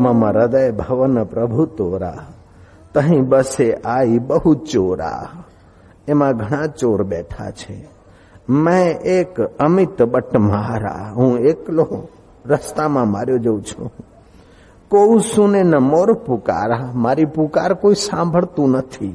मम हृदय भवन प्रभु तोरा, तहीं बसे आई बहु चोरा। એમાં ઘણા ચોર બેઠા છે. मैं एक अमित बट मारा, हूं एकलो रस्ताમાં માર્યો જઉં છું. કોઈ સુને ન મોર પુકારા, મારી પુકાર કોઈ સાંભળતું નથી.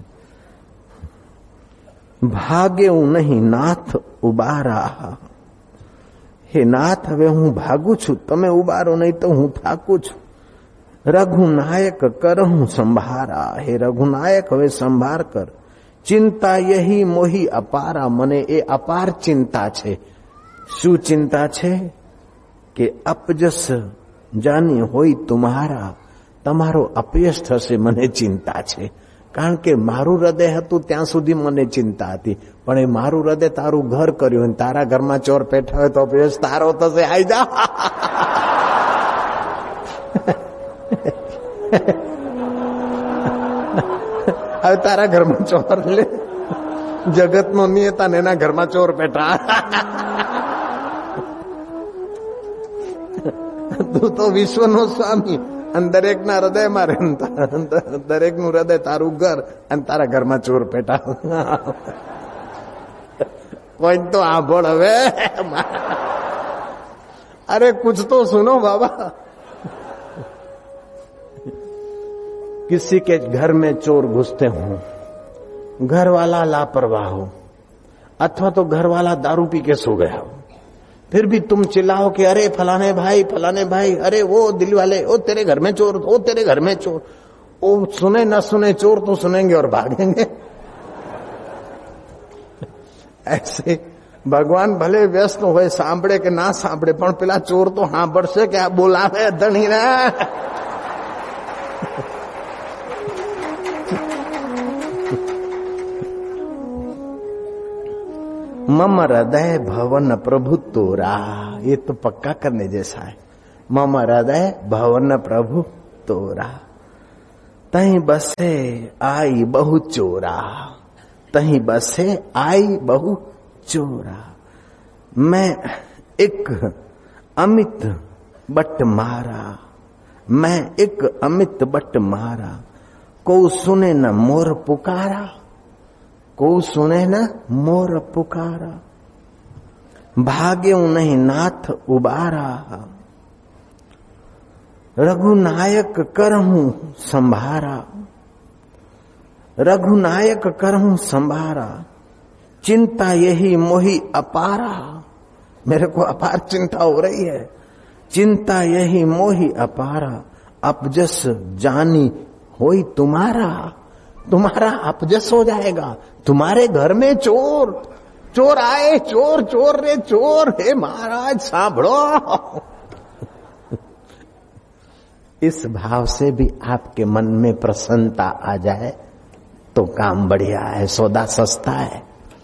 ભાગે હું નહીં નાથ ઉબારા, હે નાથ હવે હું ભાગું છું, તમે ઉબારો નહીં તો હું થાકું છું. રઘુનાયક કર હું સંભારા, હે રઘુનાયક હવે સંભાર કર. ચિંતા યહી મોહી અપારા, મને એ અપાર ચિંતા છે. શું ચિંતા છે? કે અપજસ જાની હોય તુમ્હારા, તમારો અપયશ થશે મને ચિંતા છે. કારણ કે મારું હૃદય હતું ત્યાં સુધી મને ચિંતા હતી, પણ એ મારું હૃદય તારું ઘર કર્યું, તારા ઘરમાં ચોર પેઠા હોય તો અપયશ તારો થશે. આઈ જા. હવે તારા ઘરમાં ચોર લે, જગતનો નિયતા ને એના ઘરમાં ચોર પેઠા. તું તો વિશ્વનો સ્વામી અને દરેકના હૃદયમાં રહે, દરેકનું હૃદય તારું ઘર અને તારા ઘરમાં ચોર પેઠા. કોઈ તો આંભળ હવે. અરે કુછ તો સુનો બાબા. किसी के घर में चोर घुसते हो, घर वाला लापरवाह हो, अथवा तो घर वाला दारू पी के सो गया हो, फिर भी तुम चिल्लाओ कि अरे फलाने भाई, अरे वो दिल वाले, ओ तेरे घर में चोर, ओ तेरे घर में चोर. ओ सुने न सुने चोर तो सुनेंगे और भागेंगे. ऐसे भगवान भले व्यस्त होए, सांभळे के ना सांभळे, पण पेला चोर तो सांभळशे के आ बोलावे धणी ना. मम हृदय भवन प्रभु तोरा, ये तो पक्का करने जैसा है. मम हृदय भवन प्रभु तोरा, तहीं बसे आई बहु चोरा, तहीं बसे आई बहु चोरा. मैं एक अमित बट मारा, मैं एक अमित बट मारा. को सुने न मोर पुकारा, को सुने न मोर पुकारा. भाग्यू नहीं नाथ उबारा, रघुनायक करहूं संभारा, रघुनायक करहूं संभारा. चिंता यही मोही अपारा, मेरे को अपार चिंता हो रही है. चिंता यही मोही अपारा, अपजस जानी होई तुम्हारा, तुम्हारा अपजस हो जाएगा. तुम्हारे घर में चोर, चोर आए, चोर चोर रे चोर. हे महाराज सांभळो. इस भाव से भी आपके मन में प्रसन्नता आ जाए तो काम बढ़िया है, सौदा सस्ता है.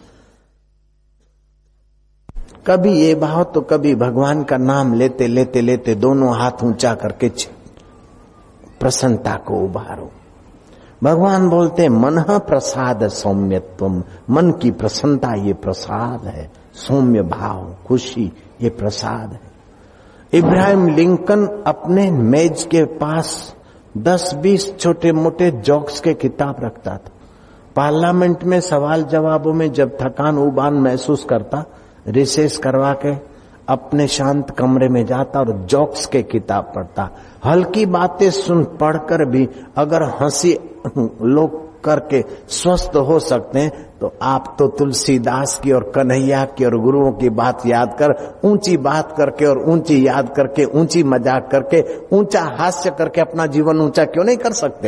कभी ये भाव तो कभी भगवान का नाम लेते लेते लेते दोनों हाथ ऊंचा करके प्रसन्नता को उभारो. भगवान बोलते मन प्रसाद सौम्यत्वम, मन की प्रसन्नता ये प्रसाद है. सौम्य भाव, खुशी ये प्रसाद है. इब्राहिम लिंकन अपने मेज के पास 10-20 छोटे मोटे जोक्स के किताब रखता था. पार्लियामेंट में सवाल जवाबों में जब थकान उबान महसूस करता, रिसेस करवा के अपने शांत कमरे में जाता और जोक्स के किताब पढ़ता. हल्की बातें सुन पढ़कर भी अगर हंसी लोग करके स्वस्थ हो सकते हैं तो आप तो तुलसीदास की और कन्हैया की और गुरुओं की बात याद कर, ऊंची बात करके और ऊंची याद करके, ऊंची मजाक करके, ऊंचा हास्य करके अपना जीवन ऊंचा क्यों नहीं कर सकते.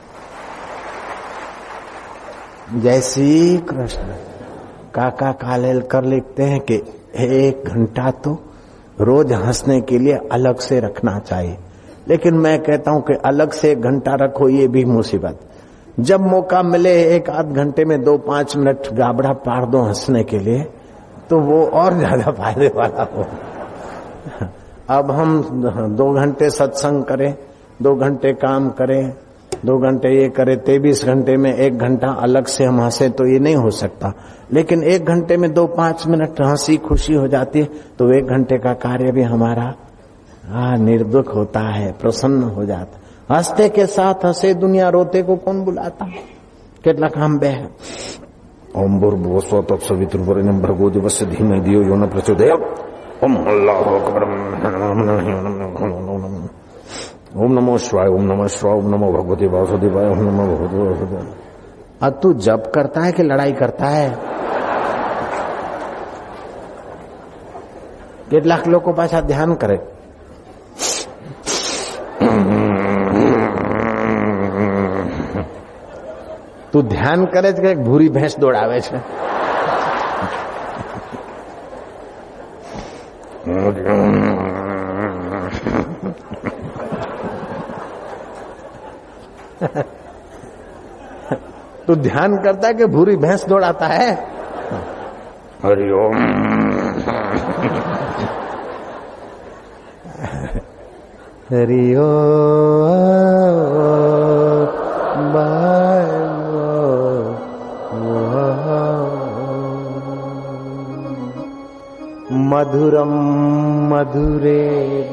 जय श्री कृष्ण. काका कालेलकर लिखते हैं कि 1 घंटा तो रोज हंसने के लिए अलग से रखना चाहिए. लेकिन मैं कहता हूं कि अलग से 1 घंटा रखो, ये भी मुसीबत. जब मौका मिले 1-8 घंटे में 2-5 मिनट गाबड़ा पाड़ दो हंसने के लिए, तो वो और ज्यादा फायदे वाला हो. अब हम 2 घंटे सत्संग करें, 2 घंटे काम करें, 2 घंटे ये करें, 23 घंटे में 1 घंटा अलग से हम हंसे तो ये नहीं हो सकता. लेकिन 1 घंटे में 2-5 मिनट हंसी खुशी हो जाती है तो 1 घंटे का कार्य भी हमारा निर्दुख होता है, प्रसन्न हो जाता। हंसते के साथ हंसे दुनिया, रोते को कौन बुलाता। કેટલા કામ બે ओम भूर्भुवः स्वः तत्सवितुर्वरेण्यं भर्गो देवस्य धीमहि धियो यो न प्रचोदयात्। ओम अल्लाहु अकबर। ओम नमो शिवाय, ओम नमः शिवाय, ओम नमो भगवते वासुदेवाय, ओम नमो भगवते वासुदेवाय। अब तू जप करता है कि लड़ाई करता है? કેટલાક લોકો પાછા ધ્યાન કરે। तू ध्यान करे કે ભૂરી ભેંસ દોડાવે છે? तू ध्यान करता है कि भूरी भैंस दौड़ाता है? हरिओम। मधुरम मधुरे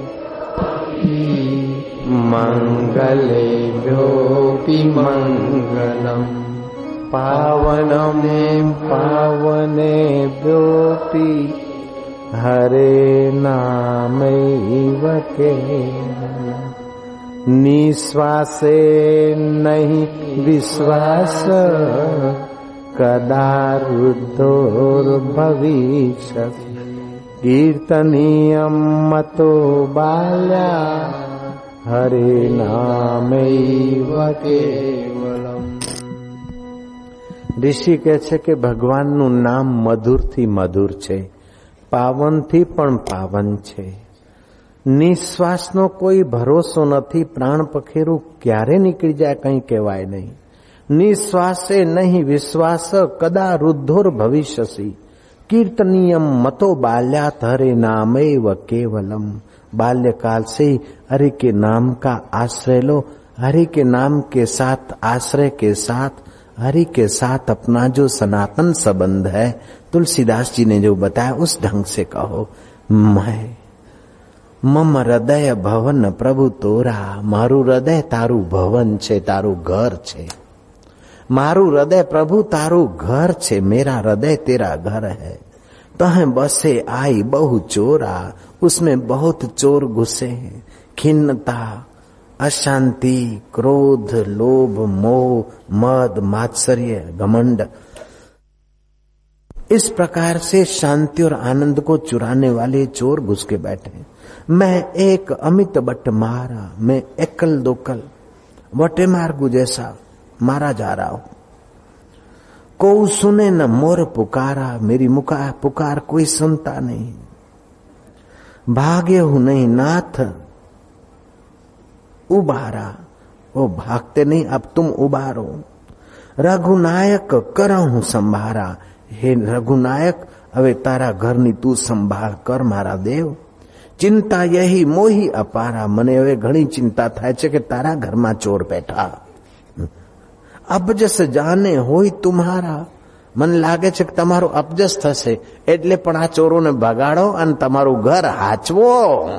मंगलेभ्योऽपि मंगलम, पावनमे पावनेभ्योऽपि हरे नामैव केवलम्। निश्वासे नहि विश्वास, कदा रुद्धोर्भविष्यति। कीर्तनीयं मतो बाल्या, हरे नामैव केवलम। ऋषि કહે છે કે ભગવાનનું નામ મધુરથી મધુર છે, પાવનથી પણ પાવન છે। નિશ્વાસનો કોઈ ભરોસો નથી, પ્રાણ પખેરું ક્યારે નીકળી જાય કંઈ કહેવાય નહીં। નિશ્વાસે નહીં વિશ્વાસ, કદા रुद्धोर भविष्यसि। कीर्तनीयम मतो बाल्यात, हरे नामैव केवलम। बाल्यकाल से ही हरि के नाम का आश्रय लो। हरि के नाम के साथ, आश्रय के साथ, हरि के साथ अपना जो सनातन संबंध है, तुलसीदास जी ने जो बताया उस ढंग से कहो। मैं मम हृदय भवन प्रभु तोरा। मारू हृदय तारू भवन छे, तारू घर छे। मारू हृदय प्रभु तारू घर छे, मेरा हृदय तेरा घर है। तहें बसे आई बहु चोरा, उसमें बहुत चोर घुसे हैं। खिन्नता, अशांति, क्रोध, लोभ, मोह, मद, मात्सर्य, घमंड, इस प्रकार से शांति और आनंद को चुराने वाले चोर घुस के बैठे। मैं एक अमित बट मारा, मैं एकल दोकल वटे मार्गु जैसा मारा जा रहा हूं। को सुने न मोर पुकारा, मेरी पुकार कोई सुनता नहीं। भागे हूं नहीं नाथ उबारा, वो भागते नहीं, अब तुम उबारो। रघुनायक करहूं संभारा, हे रघुनायक હવે તારા ઘરની તું સંભાળ કર મારા દેવ। ચિંતા यही मोही अपारा, મને હવે ઘણી ચિંતા થાય છે કે તારા ઘરમાં ચોર બેઠા। અબજસ જાને હોય तुम्हारा, મને લાગે છે કે તમારો અબજસ થશે, એટલે પણ આ ચોરોને ભગાડો અને તમારું ઘર હાચવો।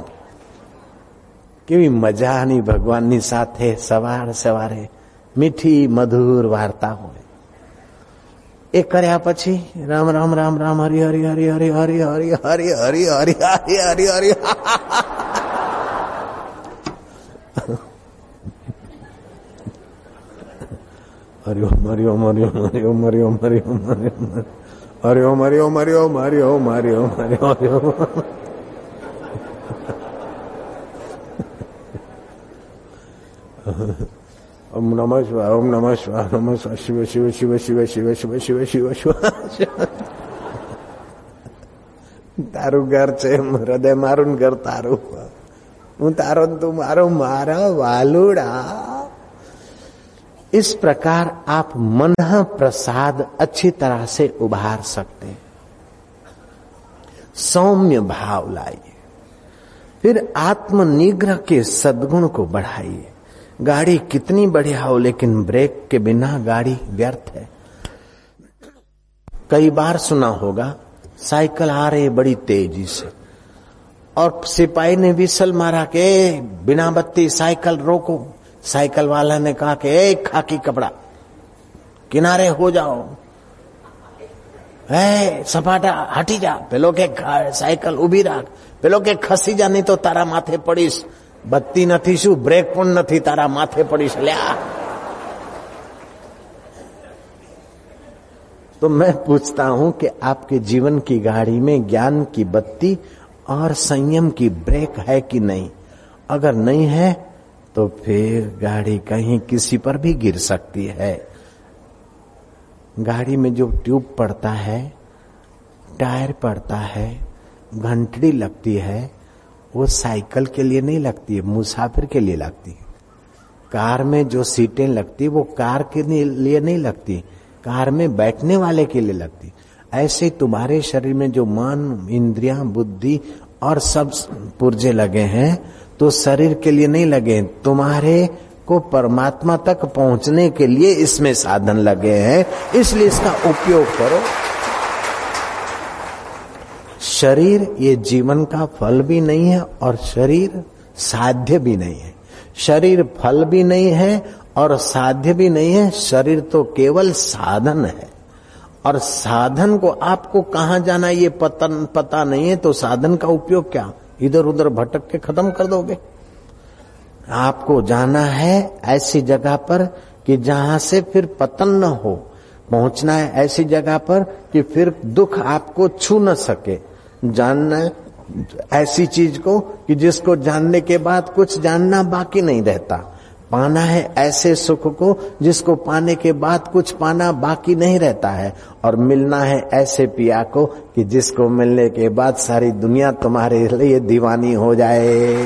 કેવી મજાની ભગવાનની સાથે સવાર સવારે મીઠી મધુર વાર્તા હોય। એ કર્યા પછી રામ રામ રામ રામ હરિ હરિ હરિ હરિ હરિ હરિ હરિ હરિ હરિ હરિ હરિ હરિ હરિઓમ હરિઓમ હરિઓમ હરિઓમ હરિઓમ હરિઓમ હરિઓમ હરિઓમ હરિઓમ હરિઓમ હરિઓમ હરિઓમ। ओम नमः शिवाय, ओम नमः शिवाय, नमः शिवाय, शिव शिव शिव शिव शिव शिव शिव शिव शिव। तारू घर छे, हृदय मारू घर तारू, हूँ तारो तू मारो, मारा वालुड़ा। इस प्रकार आप मन प्रसाद अच्छी तरह से उभार सकते। सौम्य भाव लाइए, फिर आत्मनिग्रह के सद्गुण को बढ़ाइए। गाड़ी कितनी बढ़िया हो, लेकिन ब्रेक के बिना गाड़ी व्यर्थ है। कई बार सुना होगा, साइकिल आ रही है बड़ी तेजी से, और सिपाही ने विसल मारा कि बिना बत्ती साइकिल रोको। साइकिल वाला ने कहा कि ए खाकी कपड़ा किनारे हो जाओ, ए सपाटा हटी जा, पेलो के साइकिल उभी राख, पेलो के खसी जा नहीं तो तारा माथे पड़ीश, बत्ती નથી શું બ્રેક પણ નથી તારા માથે પડીશ લ્યા। तो मैं पूछता हूं कि आपके जीवन की गाड़ी में ज्ञान की बत्ती और संयम की ब्रेक है कि नहीं? अगर नहीं है तो फिर गाड़ी कहीं किसी पर भी गिर सकती है। गाड़ी में जो ट्यूब पड़ता है, टायर पड़ता है, घंटड़ी लगती है, वो साइकिल के लिए नहीं लगती है, मुसाफिर के लिए लगती है। कार में जो सीटें लगती वो कार के लिए नहीं लगती, कार में बैठने वाले के लिए लगती। ऐसे तुम्हारे शरीर में जो मन, इंद्रियां, बुद्धि और सब पुर्जे लगे हैं तो शरीर के लिए नहीं लगे, तुम्हारे को परमात्मा तक पहुंचने के लिए इसमें साधन लगे हैं, इसलिए इसका उपयोग करो। शरीर ये जीवन का फल भी नहीं है और शरीर साध्य भी नहीं है। शरीर फल भी नहीं है और साध्य भी नहीं है, शरीर तो केवल साधन है। और साधन को आपको कहां जाना ये पता नहीं है तो साधन का उपयोग क्या? इधर उधर भटक के खत्म कर दोगे। आपको जाना है ऐसी जगह पर कि जहां से फिर पतन न हो, पहुंचना है ऐसी जगह पर कि फिर दुख आपको छू न सके। जानना है ऐसी चीज को कि जिसको जानने के बाद कुछ जानना बाकी नहीं रहता। पाना है ऐसे सुख को जिसको पाने के बाद कुछ पाना बाकी नहीं रहता है। और मिलना है ऐसे पिया को कि जिसको मिलने के बाद सारी दुनिया तुम्हारे लिए दीवानी हो जाए।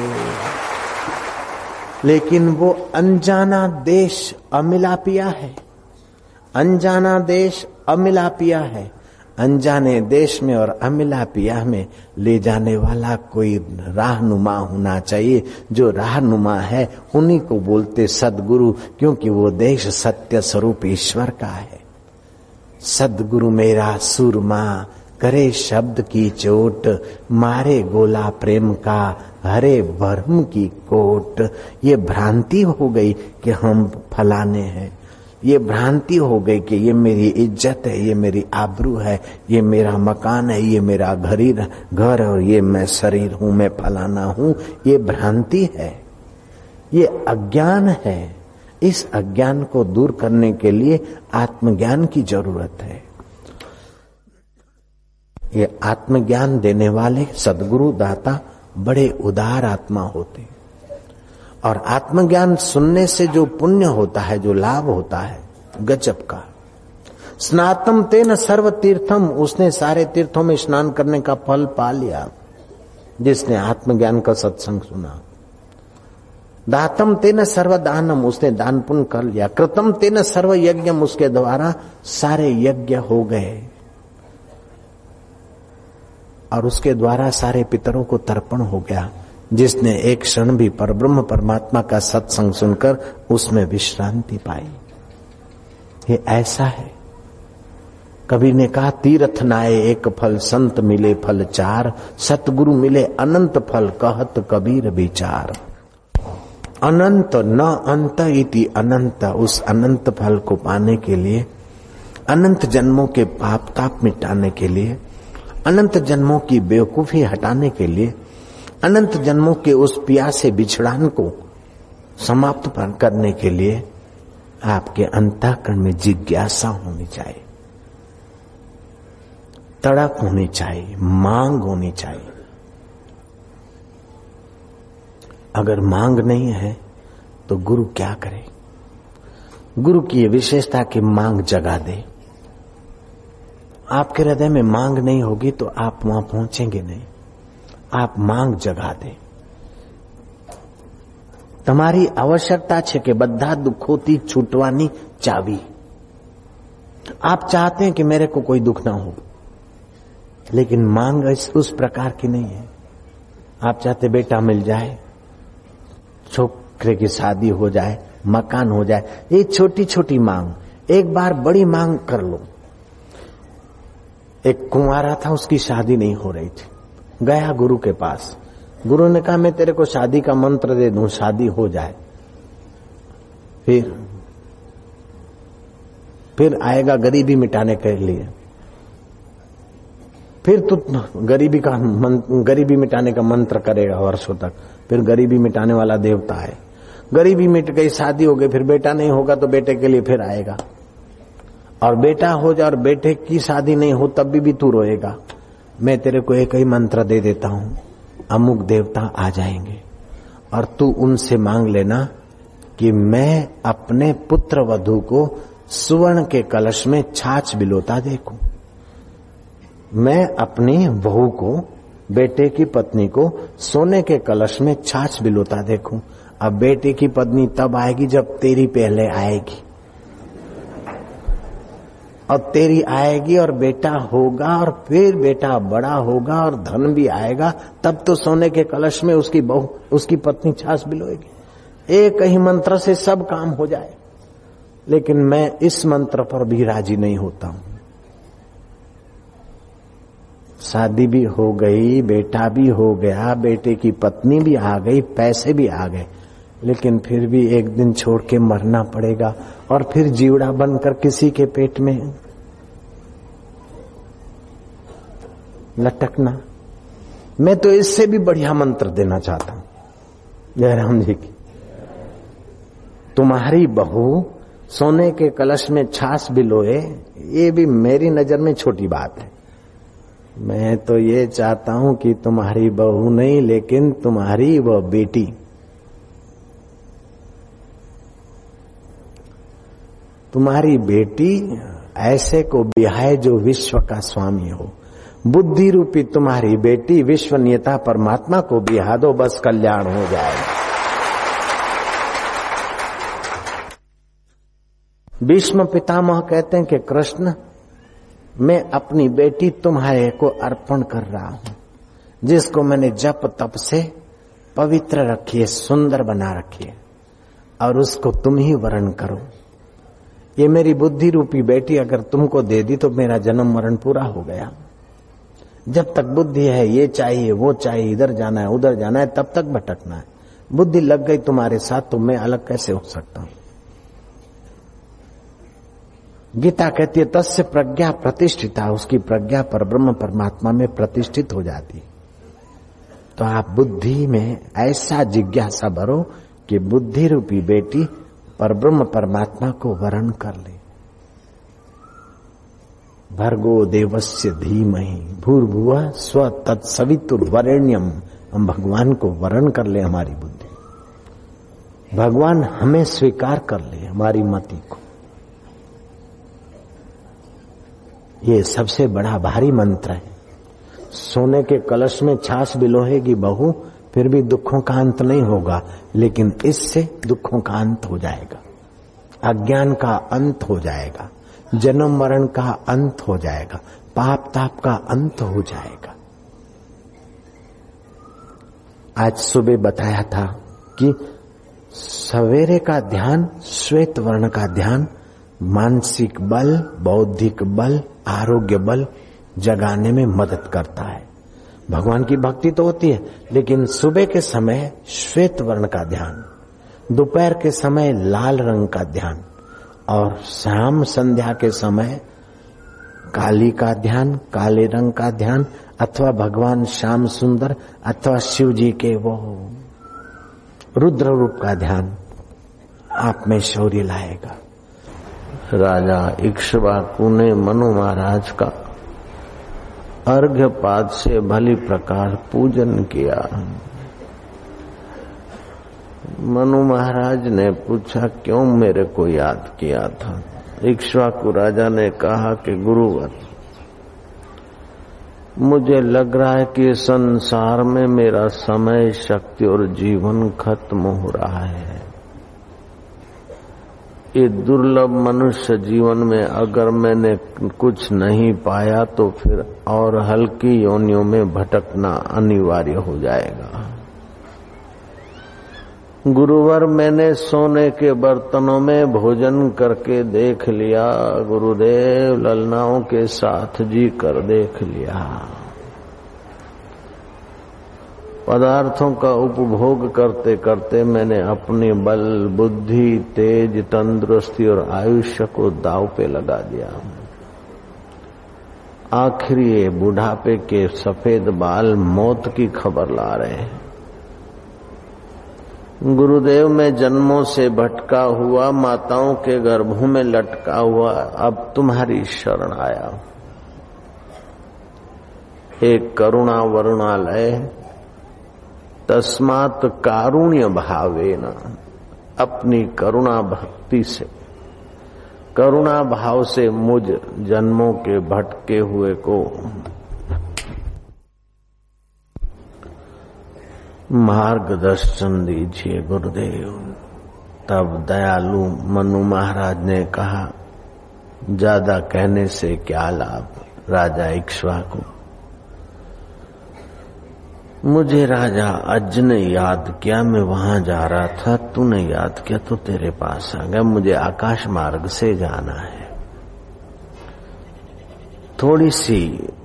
लेकिन वो अनजाना देश अमिला पिया है, अनजाना देश अमिला पिया है। अनजाने देश में और अमिला पिया में ले जाने वाला कोई राहनुमा होना चाहिए। जो राहनुमा है उन्हीं को बोलते सद्गुरु, क्योंकि वो देश सत्य स्वरूप ईश्वर का है। सद्गुरु मेरा सुरमा करे शब्द की चोट, मारे गोला प्रेम का हरे भरम की कोट। ये भ्रांति हो गई कि हम फलाने हैं, ये भ्रांति हो गई कि ये मेरी इज्जत है, ये मेरी आबरू है, ये मेरा मकान है, ये मेरा घर और ये मैं शरीर हूं, मैं फलाना हूं। ये भ्रांति है, ये अज्ञान है। इस अज्ञान को दूर करने के लिए आत्मज्ञान की जरूरत है। ये आत्मज्ञान देने वाले सद्गुरु दाता बड़े उदार आत्मा होते। और आत्मज्ञान सुनने से जो पुण्य होता है, जो लाभ होता है, गजब का। स्नातम तेन सर्व तीर्थम, उसने सारे तीर्थों में स्नान करने का फल पा लिया जिसने आत्मज्ञान का सत्संग सुना। दातम तेन सर्व दानम, उसने दान पुण्य कर लिया। कृतम तेन सर्व यज्ञम, उसके द्वारा सारे यज्ञ हो गए और उसके द्वारा सारे पितरों को तर्पण हो गया। जिसने एक क्षण भी परब्रह्म परमात्मा का सत्संग सुनकर उसमें विश्रांति पाई। ये ऐसा है। कबीर ने कहा तीर्थ नाये एक फल, संत मिले फल चार, सतगुरु मिले अनंत फल, कहत कबीर विचार। अनंत न अंत इति अनंत, उस अनंत फल को पाने के लिए, अनंत जन्मों के पाप ताप मिटाने के लिए, अनंत जन्मों की बेवकूफी हटाने के लिए, अनंत जन्मों के उस प्यासे बिछड़ान को समाप्त करने के लिए आपके अंतःकरण में जिज्ञासा होनी चाहिए, तड़प होनी चाहिए, मांग होनी चाहिए। अगर मांग नहीं है तो गुरु क्या करे? गुरु की ये विशेषता कि मांग जगा दे। आपके हृदय में मांग नहीं होगी तो आप वहां पहुंचेंगे नहीं। आप मांग जगा दे। તમારી आवश्यकता છે कि બધા दुखोથી छूटवानी चावी। आप चाहते हैं कि मेरे को कोई दुख ना हो, लेकिन मांग उस प्रकार की नहीं है। आप चाहते बेटा मिल जाए, छोकरे की शादी हो जाए, मकान हो जाए, ये छोटी छोटी मांग। एक बार बड़ी मांग कर लो। एक कुंवारा था, उसकी शादी नहीं हो रही थी, गया गुरु के पास। गुरु ने कहा मैं तेरे को शादी का मंत्र दे दूं, शादी हो जाए, फिर आएगा गरीबी मिटाने के लिए, फिर तू गरीबी मिटाने का मंत्र करेगा वर्षों तक, फिर गरीबी मिटाने वाला देवता है। गरीबी मिट गई, शादी हो गई, फिर बेटा नहीं होगा तो बेटे के लिए फिर आएगा, और बेटा हो जाए और बेटे की शादी नहीं हो तब भी तू रोएगा। मैं तेरे को एक ही मंत्र दे देता हूं, अमुक देवता आ जाएंगे और तू उनसे मांग लेना कि मैं अपने पुत्र वधू को सुवर्ण के कलश में छाछ बिलोता देखूं, मैं अपनी बहू को, बेटे की पत्नी को सोने के कलश में छाछ बिलोता देखूं। अब बेटे की पत्नी तब आएगी जब तेरी पहले आएगी, और तेरी आएगी और बेटा होगा, और फिर बेटा बड़ा होगा और धन भी आएगा, तब तो सोने के कलश में उसकी बहू, उसकी पत्नी छाछ बिलोएगी। एक ही मंत्र से सब काम हो जाए, लेकिन मैं इस मंत्र पर भी राजी नहीं होता हूं। शादी भी हो गई, बेटा भी हो गया, बेटे की पत्नी भी आ गई, पैसे भी आ गए, लेकिन फिर भी एक दिन छोड़ के मरना पड़ेगा, और फिर जीवड़ा बनकर किसी के पेट में लटकना। मैं तो इससे भी बढ़िया मंत्र देना चाहता हूं जयराम जी की, तुम्हारी बहू सोने के कलश में छाछ बिलोए, ये भी मेरी नजर में छोटी बात है। मैं तो ये चाहता हूं कि तुम्हारी बहू नहीं, लेकिन तुम्हारी वह बेटी, तुम्हारी बेटी ऐसे को बिहाए जो विश्व का स्वामी हो। बुद्धि रूपी तुम्हारी बेटी विश्वनीयता परमात्मा को बिहा दो, बस कल्याण हो जाएगा। भीष्म पितामह कहते हैं कि कृष्ण, मैं अपनी बेटी तुम्हारे को अर्पण कर रहा हूं, जिसको मैंने जप तप से पवित्र रखी है, सुंदर बना रखी है, और उसको तुम ही वरण करो। ये मेरी बुद्धि रूपी बेटी अगर तुमको दे दी तो मेरा जन्म मरण पूरा हो गया। जब तक बुद्धि है, ये चाहिए वो चाहिए, इधर जाना है उधर जाना है, तब तक भटकना है। बुद्धि लग गई तुम्हारे साथ तो मैं अलग कैसे हो सकता हूं। गीता कहती है तस्य प्रज्ञा प्रतिष्ठिता, उसकी प्रज्ञा पर ब्रह्म परमात्मा में प्रतिष्ठित हो जाती। तो आप बुद्धि में ऐसा जिज्ञासा भरो कि बुद्धि रूपी बेटी पर ब्रह्म परमात्मा को वरण कर ले। भर्गो देवस्य धीमहि भूर्भुवः स्व तत्सवितुर्वरेण्यम, हम भगवान को वरण कर ले हमारी बुद्धि, भगवान हमें स्वीकार कर ले हमारी मति को। ये सबसे बड़ा भारी मंत्र है। सोने के कलश में छाछ बिलोहेगी बहू, फिर भी दुखों का अंत नहीं होगा, लेकिन इससे दुखों का अंत हो जाएगा, अज्ञान का अंत हो जाएगा, जन्म मरण का अंत हो जाएगा, पाप ताप का अंत हो जाएगा। आज सुबह बताया था कि सवेरे का ध्यान, श्वेत वर्ण का ध्यान मानसिक बल, बौद्धिक बल, आरोग्य बल जगाने में मदद करता है। भगवान की भक्ति तो होती है, लेकिन सुबह के समय श्वेत वर्ण का ध्यान, दोपहर के समय लाल रंग का ध्यान, और शाम संध्या के समय काली का ध्यान, काले रंग का ध्यान, अथवा भगवान श्याम सुंदर अथवा शिव जी के वो रुद्र रूप का ध्यान आप में शौर्य लाएगा। राजा इक्ष्वाकु ने मनु महाराज का अर्घ्यपाद से भली प्रकार पूजन किया। मनु महाराज ने पूछा क्यों मेरे को याद किया था। इक्ष्वाकु राजा ने कहा कि गुरुवर, मुझे लग रहा है कि संसार में मेरा समय, शक्ति और जीवन खत्म हो रहा है। ये दुर्लभ मनुष्य जीवन में अगर मैंने कुछ नहीं पाया तो फिर और हल्की योनियों में भटकना अनिवार्य हो जाएगा। गुरुवर, मैंने सोने के बर्तनों में भोजन करके देख लिया, गुरुदेव ललनाओं के साथ जी कर देख लिया। पदार्थों का उपभोग करते करते मैंने अपने बल, बुद्धि, तेज, तंदुरुस्ती और आयुष्य को दांव पे लगा दिया। आखिर ये बुढ़ापे के सफेद बाल मौत की खबर ला रहे हैं। गुरुदेव, मैं जन्मों से भटका हुआ, माताओं के गर्भों में लटका हुआ, अब तुम्हारी शरण आया। एक करुणा वरुणालय, तस्मात् कारुण्य भावेन, अपनी करुणा भक्ति से, करुणा भाव से मुझ जन्मों के भटके हुए को मार्गदर्शन दीजिए गुरुदेव। तब दयालु मनु महाराज ने कहा, ज्यादा कहने से क्या लाभ राजा इक्ष्वाकु। मुझे राजा अज ने याद किया, मैं वहां जा रहा था, तूने याद किया तो तेरे पास आ गया। मुझे आकाश मार्ग से जाना है। थोड़ी सी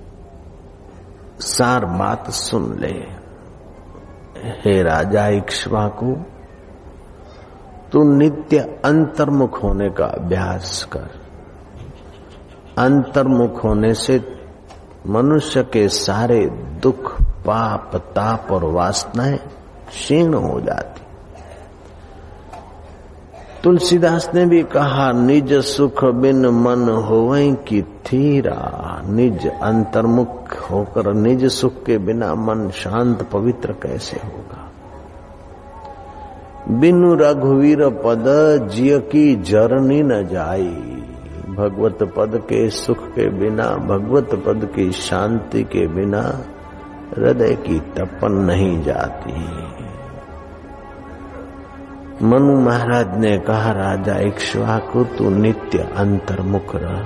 सार बात सुन ले। हे राजा इक्ष्वाकु, तू नित्य अंतर्मुख होने का अभ्यास कर। अंतर्मुख होने से मनुष्य के सारे दुख, पाप, ताप और वासनाएं क्षीण हो जाती। तुलसीदास ने भी कहा, निज सुख बिन मन होवै की थीरा। निज अंतर्मुख होकर निज सुख के बिना मन शांत पवित्र कैसे होगा। बिनु रघुवीर पद जिय की जरनी न जाई। भगवत पद के सुख के बिना, भगवत पद की शांति के बिना हृदय की तपन नहीं जाती। मनु महाराज ने कहा, राजा इक्ष्वाकु, तू नित्य अंतर्मुख रह।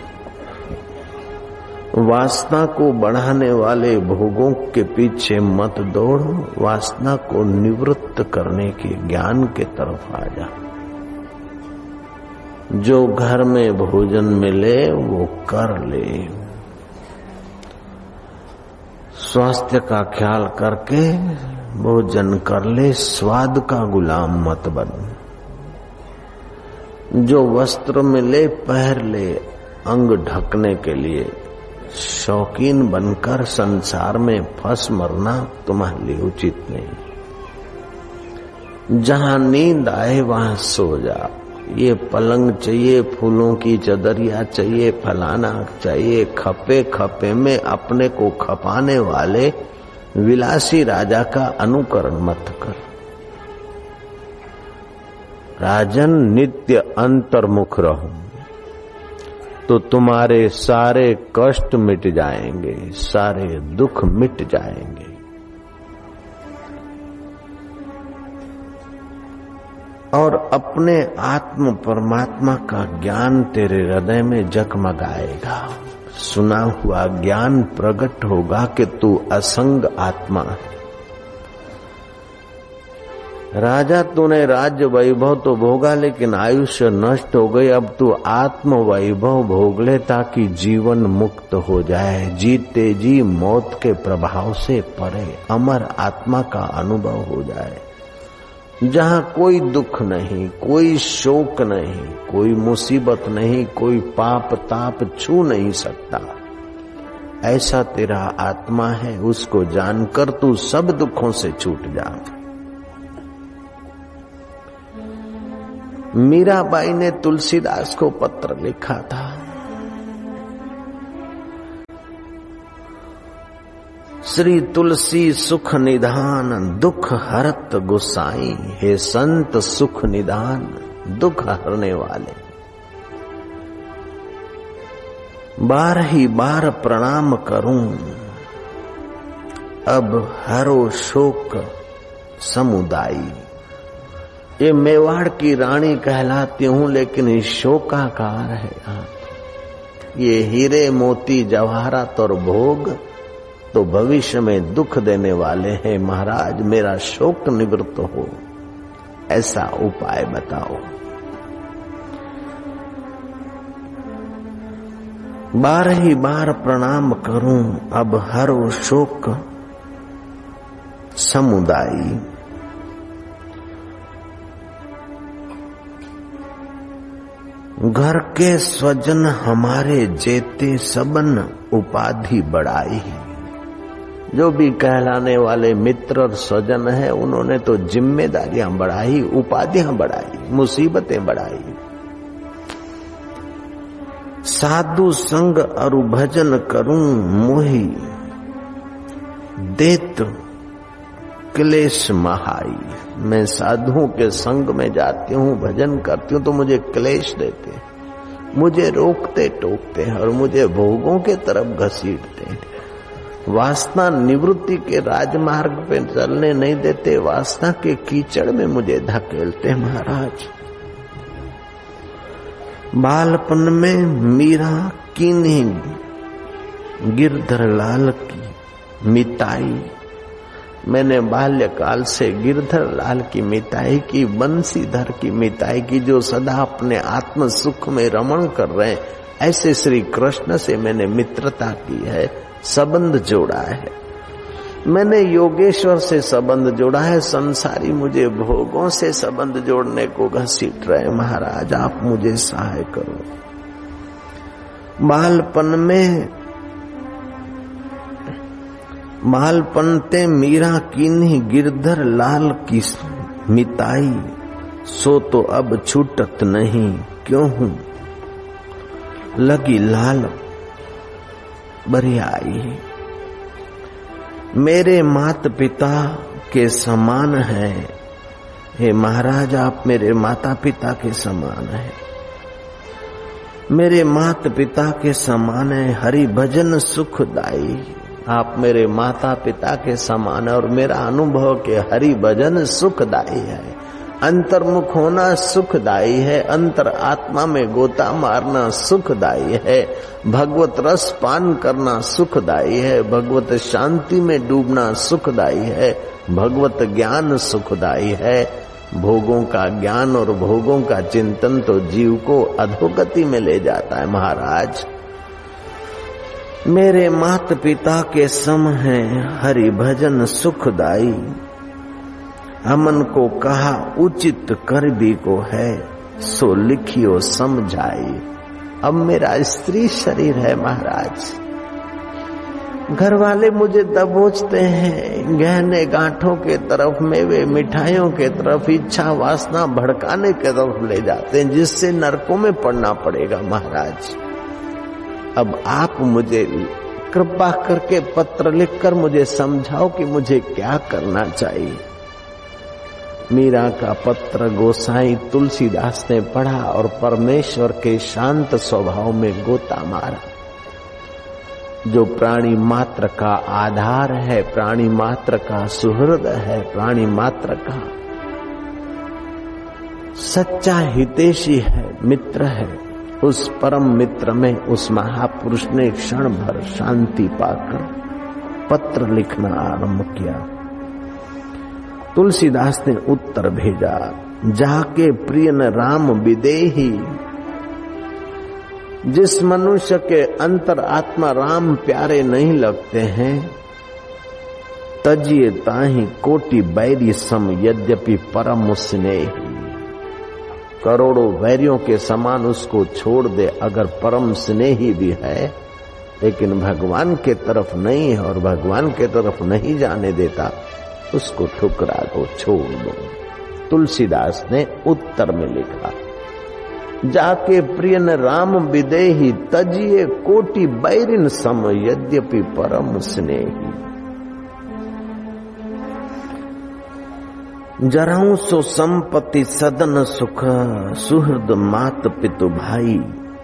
वासना को बढ़ाने वाले भोगों के पीछे मत दौड़, वासना को निवृत्त करने के ज्ञान के तरफ आ जा। जो घर में भोजन मिले वो कर ले। स्वास्थ्य का ख्याल करके भोजन कर ले, स्वाद का गुलाम मत बन। जो वस्त्र मिले पहन ले, अंग ढकने के लिए। शौकीन बनकर संसार में फंस मरना तुम्हारे लिए उचित नहीं। जहां नींद आए वहां सो जा। ये पलंग चाहिए, फूलों की चदरिया चाहिए, फलाना चाहिए, खपे खपे में अपने को खपाने वाले विलासी राजा का अनुकरण मत कर। राजन, नित्य अंतर्मुख रहो तो तुम्हारे सारे कष्ट मिट जाएंगे, सारे दुख मिट जाएंगे। और अपने आत्म परमात्मा का ज्ञान तेरे हृदय में जगमगाएगा। सुना हुआ ज्ञान प्रकट होगा कि तू असंग आत्मा है। राजा, तूने राज्य वैभव तो भोगा, लेकिन आयुष्य नष्ट हो गई। अब तू आत्म वैभव भोग ले ताकि जीवन मुक्त हो जाए। जीते जी मौत के प्रभाव से परे अमर आत्मा का अनुभव हो जाए। जहां कोई दुख नहीं, कोई शोक नहीं, कोई मुसीबत नहीं, कोई पाप ताप छू नहीं सकता, ऐसा तेरा आत्मा है। उसको जानकर तू सब दुखों से छूट जा। मीराबाई ने तुलसीदास को पत्र लिखा था। श्री तुलसी सुख निधान, दुख हरत गुसाई। हे संत सुख निधान, दुख हरने वाले, बार ही बार प्रणाम करूं, अब हरो शोक समुदायी। ये मेवाड़ की रानी कहलाती हूं, लेकिन ये शोकाकार है। ये हीरे मोती जवाहरात और भोग तो भविष्य में दुख देने वाले हैं। महाराज, मेरा शोक निवृत्त हो, ऐसा उपाय बताओ। बार ही बार प्रणाम करूं, अब हरो शोक समुदायी। घर के स्वजन हमारे जेते सबन उपाधि बढ़ाई। जो भी कहलाने वाले मित्र और स्वजन है उन्होंने तो जिम्मेदारियां बढ़ाई, उपाधियां बढ़ाई, मुसीबतें बढ़ाई। साधु संग अरु भजन करूं मोहि देत क्लेश महाई। मैं साधुओं के संग में जाती हूँ, भजन करती हूँ तो मुझे क्लेश देते हैं, मुझे रोकते टोकते हैं और मुझे भोगों के तरफ घसीटते हैं। वासना निवृत्ति के राजमार्ग पे चलने नहीं देते, वासना के कीचड़ में मुझे धकेलते हैं। महाराज, बालपन में मीरा कीन्ही गिरधर लाल की मिताई। मैंने बाल्यकाल से गिरधर लाल की मिताई की, बंसीधर की मिताई की, जो सदा अपने आत्म सुख में रमण कर रहे हैं, ऐसे श्री कृष्ण से मैंने मित्रता की है, संबंध जोड़ा है। मैंने योगेश्वर से संबंध जोड़ा है, संसारी मुझे भोगों से संबंध जोड़ने को घसीट रहे। महाराज, आप मुझे सहाय करो। बालपन ते मीरा कीन्ही गिरधर लाल की मिताई, सो तो अब छूटत नहीं क्यों हूं लगी लाल बरियाई। मेरे माता पिता के समान है। हे महाराज, आप मेरे माता पिता के समान है, मेरे माता पिता के समान है। हरि भजन सुखदाई। आप मेरे माता पिता के समान है और मेरा अनुभव के हरि भजन सुखदाई है। अंतर्मुख होना सुखदाई है, अंतर आत्मा में गोता मारना सुखदाई है, भगवत रस पान करना सुखदाई है, भगवत शांति में डूबना सुखदाई है, भगवत ज्ञान सुखदाई है। भोगों का ज्ञान और भोगों का चिंतन तो जीव को अधोगति में ले जाता है। महाराज, मेरे माता पिता के सम है हरि भजन सुखदाई। हमन को कहा उचित कर भी को है, सो लिखियो समझाई। अब मेरा स्त्री शरीर है महाराज, घर वाले मुझे दबोचते हैं, गहने गांठों के तरफ, मेवे मिठाइयों के तरफ, इच्छा वासना भड़काने के तरफ ले जाते हैं, जिससे नरकों में पड़ना पड़ेगा। महाराज, अब आप मुझे कृपा करके पत्र लिखकर मुझे समझाओ कि मुझे क्या करना चाहिए। मीरा का पत्र गोसाई तुलसीदास ने पढ़ा और परमेश्वर के शांत स्वभाव में गोता मारा। जो प्राणी मात्र का आधार है, प्राणी मात्र का सुहृद है, प्राणी मात्र का सच्चा हितैषी है, मित्र है, उस परम मित्र में उस महापुरुष ने क्षण भर शांति पाकर पत्र लिखना आरंभ किया। तुलसीदास ने उत्तर भेजा, जाके प्रिय न राम विदेही। जिस मनुष्य के अंतर आत्मा राम प्यारे नहीं लगते हैं, तजिए ताहि कोटि बैरी सम यद्यपि परम स्नेही। करोड़ों वैरियों के समान उसको छोड़ दे अगर परम स्नेही भी है, लेकिन भगवान के तरफ नहीं है और भगवान के तरफ नहीं जाने देता, उसको ठुकरा दो, छोड़ दो। तुलसीदास ने उत्तर में लिखा, जाके प्रियन राम विदेही, तजिए कोटि बैरिन सम यद्यपि परम स्नेही। जराऊं सो संपत्ति सदन सुख, सुहृद मात पितु भाई।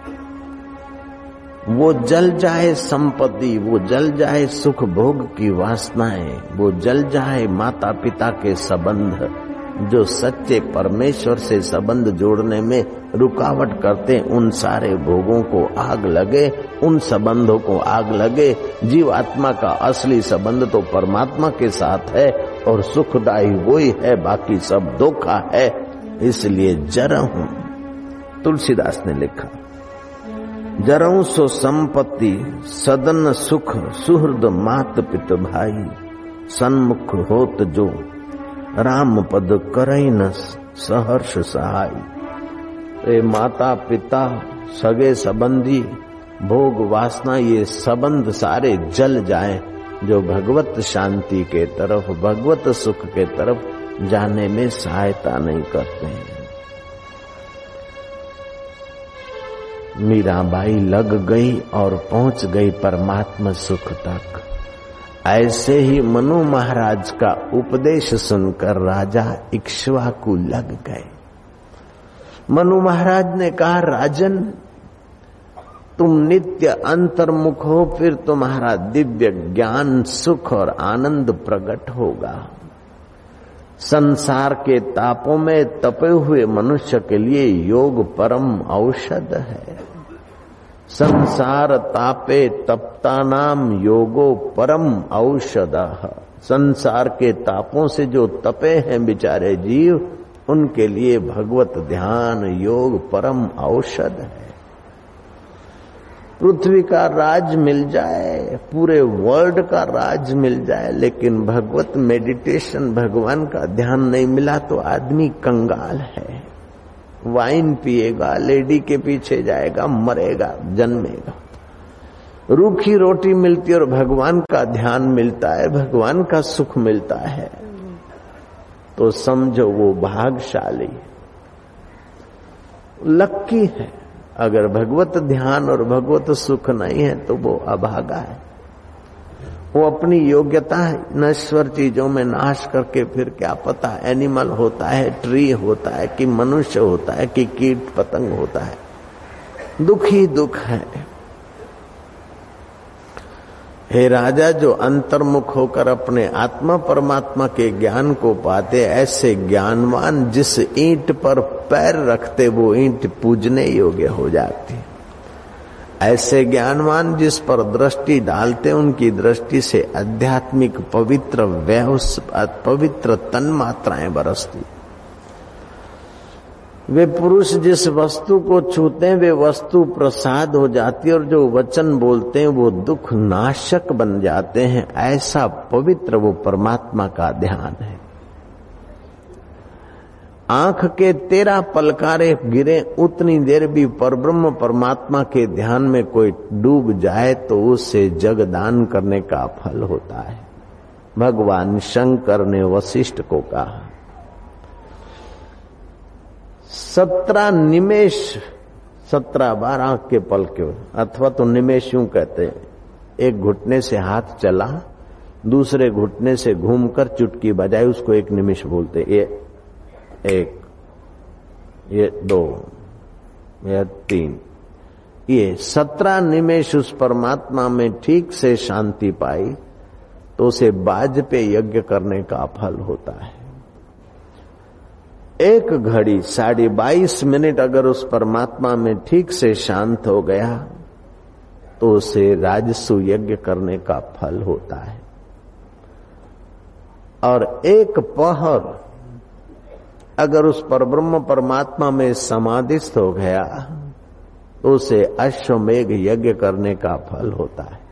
वो जल जाए संपत्ति, वो जल जाए सुख भोग की वासनाएं, वो जल जाए माता पिता के संबंध, जो सच्चे परमेश्वर से संबंध जोड़ने में रुकावट करते, उन सारे भोगों को आग लगे, उन संबंधों को आग लगे। जीवात्मा का असली संबंध तो परमात्मा के साथ है और सुखदायी वही है, बाकी सब धोखा है। इसलिए जरहूं, तुलसीदास ने लिखा, जरहूं सो संपत्ति सदन सुख, सुहृद मात पित भाई। सन्मुख होत जो, राम पद करई न सहर्ष सहाय। ए माता पिता, सगे संबंधी, भोग वासना, ये संबंध सारे जल जाएं जो भगवत शांति के तरफ, भगवत सुख के तरफ जाने में सहायता नहीं करते हैं। मीराबाई लग गई और पहुंच गई परमात्मा सुख तक। ऐसे ही मनु महाराज का उपदेश सुनकर राजा इक्ष्वाकु लग गए। मनु महाराज ने कहा, राजन तुम नित्य अंतर्मुख हो, फिर तुम्हारा दिव्य ज्ञान, सुख और आनंद प्रकट होगा। संसार के तापों में तपे हुए मनुष्य के लिए योग परम औषध है। संसार तापे तप्तानाम योगो परम औषधः। संसार के तापों से जो तपे हैं बेचारे जीव, उनके लिए भगवत ध्यान योग परम औषध है। पृथ्वी का राज मिल जाए, पूरे वर्ल्ड का राज मिल जाए, लेकिन भगवत मेडिटेशन, भगवान का ध्यान नहीं मिला तो आदमी कंगाल है। वाइन पिएगा, लेडी के पीछे जाएगा, मरेगा, जन्मेगा। रूखी रोटी मिलती और भगवान का ध्यान मिलता है, भगवान का सुख मिलता है, तो समझो वो भाग्यशाली, लक्की है। अगर भगवत ध्यान और भगवत सुख नहीं है तो वो अभागा है। वो अपनी योग्यता नश्वर चीजों में नाश करके फिर क्या पता एनिमल होता है, ट्री होता है, कि मनुष्य होता है, कि कीट पतंग होता है। दुख ही दुख है। हे राजा, जो अंतर्मुख होकर अपने आत्मा परमात्मा के ज्ञान को पाते, ऐसे ज्ञानवान जिस ईंट पर पैर रखते वो ईंट पूजने योग्य हो जाती। ऐसे ज्ञानवान जिस पर दृष्टि डालते, उनकी दृष्टि से आध्यात्मिक पवित्र तन्मात्राएं बरसती। वे पुरुष जिस वस्तु को छूते हैं वे वस्तु प्रसाद हो जाती है, और जो वचन बोलते हैं वो दुख नाशक बन जाते हैं। ऐसा पवित्र वो परमात्मा का ध्यान है। आंख के 13 पलकारे गिरे, उतनी देर भी परब्रह्म परमात्मा के ध्यान में कोई डूब जाए तो उससे जगदान करने का फल होता है। भगवान शंकर ने वशिष्ठ को कहा, 17 निमेष, 17-12 के पल के, अथवा तो निमेष यूं कहते हैं, एक घुटने से हाथ चला, दूसरे घुटने से घूमकर चुटकी बजाई, उसको एक निमिष बोलते। ये 1, ये 2, ये 3, ये 17 निमेष उस परमात्मा में ठीक से शांति पाई तो उसे बाज पे यज्ञ करने का फल होता है। 1 घड़ी 22.5 मिनट अगर उस परमात्मा में ठीक से शांत हो गया तो उसे राजसु यज्ञ करने का फल होता है। और 1 पहर अगर उस परब्रह्म परमात्मा में समाधिस्थ हो गया तो उसे अश्वमेघ यज्ञ करने का फल होता है।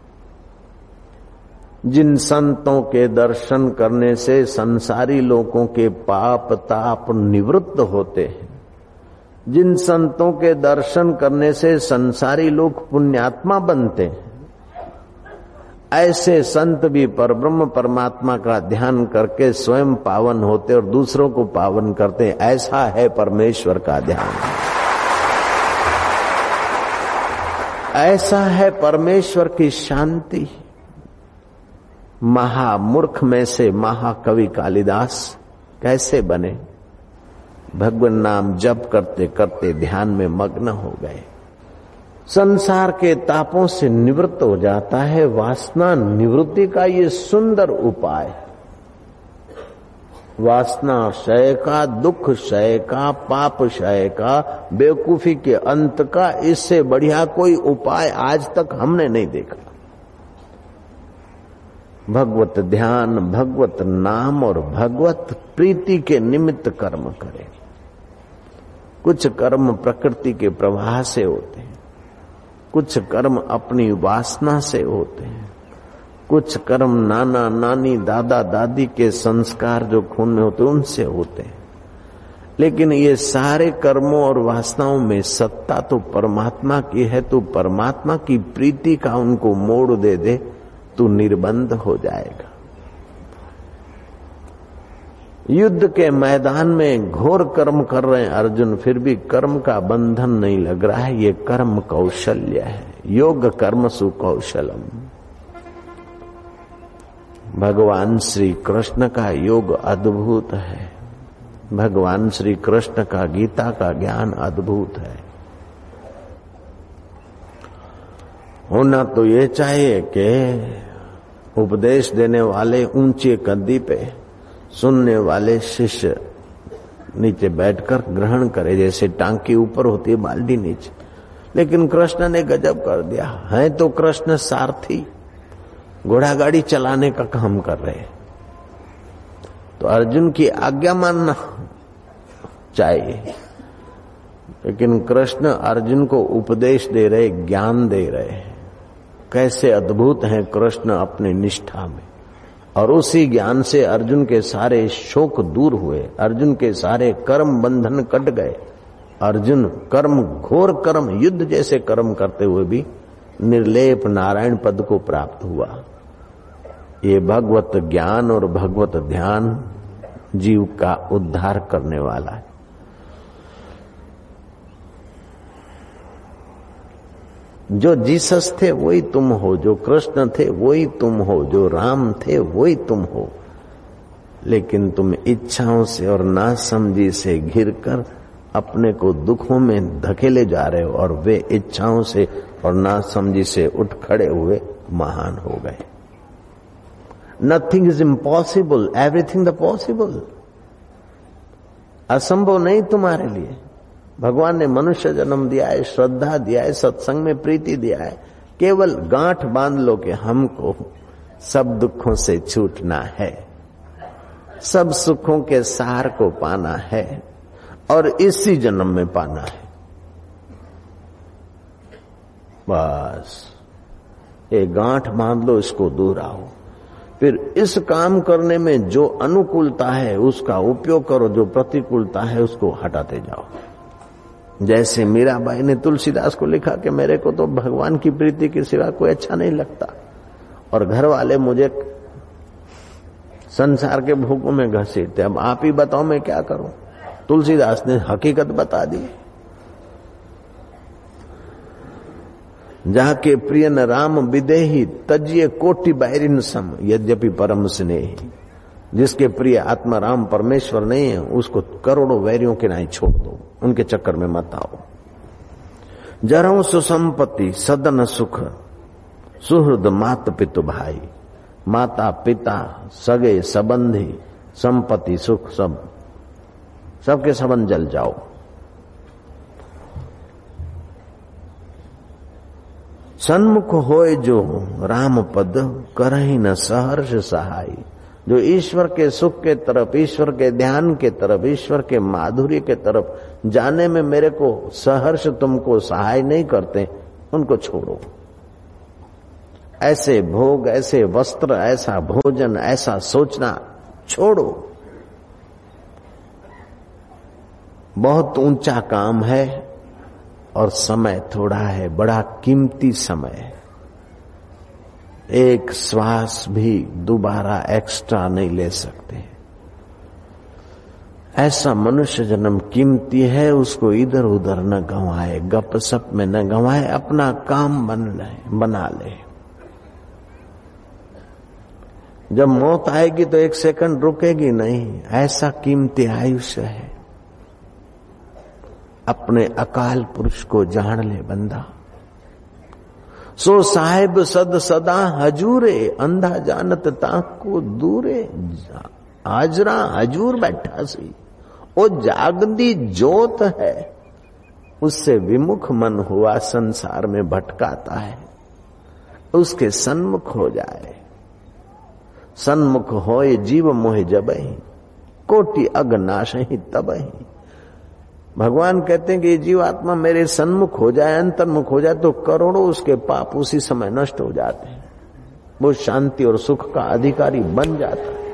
जिन संतों के दर्शन करने से संसारी लोगों के पाप ताप निवृत्त होते हैं, जिन संतों के दर्शन करने से संसारी लोग पुण्यात्मा बनते हैं, ऐसे संत भी परब्रह्म परमात्मा का ध्यान करके स्वयं पावन होते और दूसरों को पावन करते। ऐसा है परमेश्वर का ध्यान, ऐसा है परमेश्वर की शांति। महामूर्ख में से महाकवि कालिदास कैसे बने? भगवान नाम जप करते करते ध्यान में मग्न हो गए। संसार के तापों से निवृत्त हो जाता है। वासना निवृत्ति का ये सुंदर उपाय, वासना क्षय का, दुख क्षय का, पाप क्षय का, बेवकूफी के अंत का, इससे बढ़िया कोई उपाय आज तक हमने नहीं देखा। भगवत ध्यान, भगवत नाम और भगवत प्रीति के निमित्त कर्म करें। कुछ कर्म प्रकृति के प्रवाह से होते हैं, कुछ कर्म अपनी वासना से होते हैं, कुछ कर्म नाना नानी दादा दादी के संस्कार जो खून में होते उनसे होते हैं, लेकिन ये सारे कर्मों और वासनाओं में सत्ता तो परमात्मा की है। तो परमात्मा की प्रीति का उनको मोड़ दे दे तो निर्बंध हो जाएगा। युद्ध के मैदान में घोर कर्म कर रहे हैं अर्जुन, फिर भी कर्म का बंधन नहीं लग रहा है। ये कर्म कौशल्य है, योग कर्म सुकौशलम। भगवान श्री कृष्ण का योग अद्भुत है, भगवान श्री कृष्ण का गीता का ज्ञान अद्भुत है। होना तो ये चाहिए कि उपदेश देने वाले ऊंचे गद्दी पे, सुनने वाले शिष्य नीचे बैठकर ग्रहण करे, जैसे टांकी ऊपर होती है बाल्टी नीचे। लेकिन कृष्ण ने गजब कर दिया है। तो कृष्ण सारथी, घोड़ा गाड़ी चलाने का काम कर रहे, तो अर्जुन की आज्ञा मानना चाहिए। लेकिन कृष्ण अर्जुन को उपदेश दे रहे, ज्ञान दे रहे। कैसे अद्भुत हैं कृष्ण अपने निष्ठा में। और उसी ज्ञान से अर्जुन के सारे शोक दूर हुए, अर्जुन के सारे कर्म बंधन कट गए। अर्जुन कर्म, घोर कर्म, युद्ध जैसे कर्म करते हुए भी निर्लेप नारायण पद को प्राप्त हुआ। ये भगवत ज्ञान और भगवत ध्यान जीव का उद्धार करने वाला है। जो जीसस थे वही तुम हो, जो कृष्ण थे वही तुम हो, जो राम थे वही तुम हो। लेकिन तुम इच्छाओं से और नासमझी से घिरकर अपने को दुखों में धकेले जा रहे हो, और वे इच्छाओं से और नासमझी से उठ खड़े हुए महान हो गए। Nothing is impossible, everything the possible. असंभव नहीं तुम्हारे लिए। भगवान ने मनुष्य जन्म दिया है, श्रद्धा दिया है, सत्संग में प्रीति दिया है। केवल गांठ बांध लो कि हमको सब दुखों से छूटना है, सब सुखों के सार को पाना है, और इसी जन्म में पाना है। बस ये गांठ बांध लो, इसको दूर आओ। फिर इस काम करने में जो अनुकूलता है उसका उपयोग करो, जो प्रतिकूलता है उसको हटाते जाओ। जैसे मीराबाई ने तुलसीदास को लिखा कि मेरे को तो भगवान की प्रीति के सिवा कोई अच्छा नहीं लगता, और घर वाले मुझे संसार के भोगों में घसीटते, अब आप ही बताओ मैं क्या करूं। तुलसीदास ने हकीकत बता दी। जाके प्रिय न राम विदेही तजिए कोटि बैरिन सम यद्यपि परम स्नेही। जिसके प्रिय आत्मा राम परमेश्वर नहीं है उसको करोड़ों वैरियों के नहीं छोड़ दो, उनके चक्कर में मत आओ। जरऊ सुसंपत्ति सदन सुख सुहृद मात पितु भाई। माता पिता सगे संबंधी संपत्ति सुख सबके संबंध जल जाओ। सन्मुख होए जो राम पद करहि न सहर्ष सहाय। जो ईश्वर के सुख के तरफ, ईश्वर के ध्यान के तरफ, ईश्वर के माधुर्य के तरफ जाने में मेरे को सहर्ष तुमको सहाय नहीं करते, उनको छोड़ो। ऐसे भोग, ऐसे वस्त्र, ऐसा भोजन, ऐसा सोचना छोड़ो। बहुत ऊंचा काम है और समय थोड़ा है, बड़ा कीमती समय है। एक श्वास भी दोबारा एक्स्ट्रा नहीं ले सकते। ऐसा मनुष्य जन्म कीमती है, उसको इधर उधर न गंवाए, गपसप में न गंवाए, अपना काम बना ले। जब मौत आएगी तो एक सेकंड रुकेगी नहीं, ऐसा कीमती आयुष्य है। अपने अकाल पुरुष को जान ले बंदा। सो साहिब सद सदा हजूरे, अंधा जानत ताको दूरे। हाजरा हजूर बैठा सी, वो जागदी जोत है, उससे विमुख मन हुआ संसार में भटकाता है। उसके सन्मुख हो जाए। सन्मुख होए जीव मोह जबहि, कोटि अगनाश ही तबहि। भगवान कहते हैं कि ये जीवात्मा मेरे सन्मुख हो जाए, अंतर्मुख हो जाए तो करोड़ों उसके पाप उसी समय नष्ट हो जाते हैं। वो शांति और सुख का अधिकारी बन जाता है।